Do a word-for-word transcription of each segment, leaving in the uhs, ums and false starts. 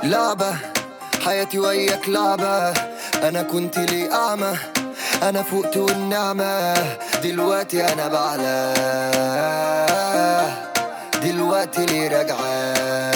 لعبة حياتي وياك لعبة، أنا كنت لي أعمى، أنا فقت والنعمة، دلوقتي أنا بعلى، دلوقتي لي راجعة،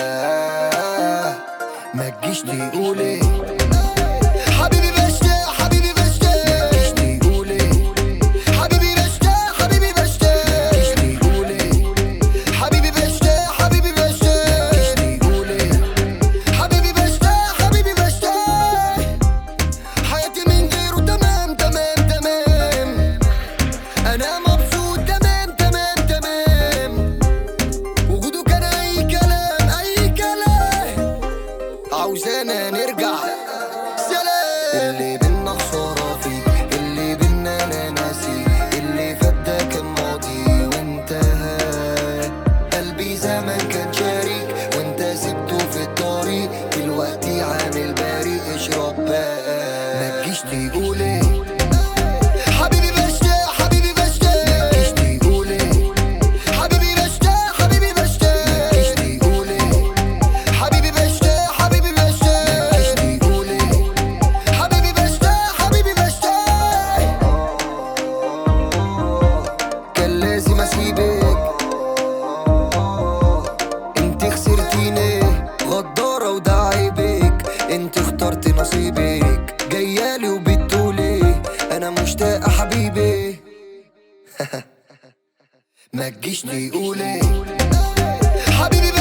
ما تجيش تقولي حبيبي بشتاق، حبيبي بشتاق، ما تجيش تقولي حبيبي بشتاق، حبيبي بشتاق، ما تجيش تقولي حبيبي بشتاق، حبيبي بشتاق، ما تجيش تقولي حبيبي بشتاق، حبيبي بشتاق، حياتي من غيره تمام تمام تمام، أنا مبسوط تمام تمام تمام، وجوده كان أي كلام أي كلام، عاوزانا نرجع سلام. اللي بينا خسارة فيك، اللي بينا أنا ناسي، اللي فات ده كان ماضي وانتهى، قلبي زمان كان شريك وانت سبته في الطريق، دلوقتي عامل باري اشرب بقى، ما تجيش تقولي حبيبي بشتاق، حبيبي بشتاق، ما تجيش تقولي حبيبي بشتاق، حبيبي بشتاق، ما تجيش تقولي حبيبي بشتاق، حبيبي بشتاق، ما تجيش تقولي حبيبي بشتاق، حبيبي بشتاق، كان لازم اسيبك، انت خسرتيني غدارة وده عيبك، انت اخترت نصيبك، جايالي وبتقولي انا مشتاقة حبيبي ما تجيش تقولي حبيبي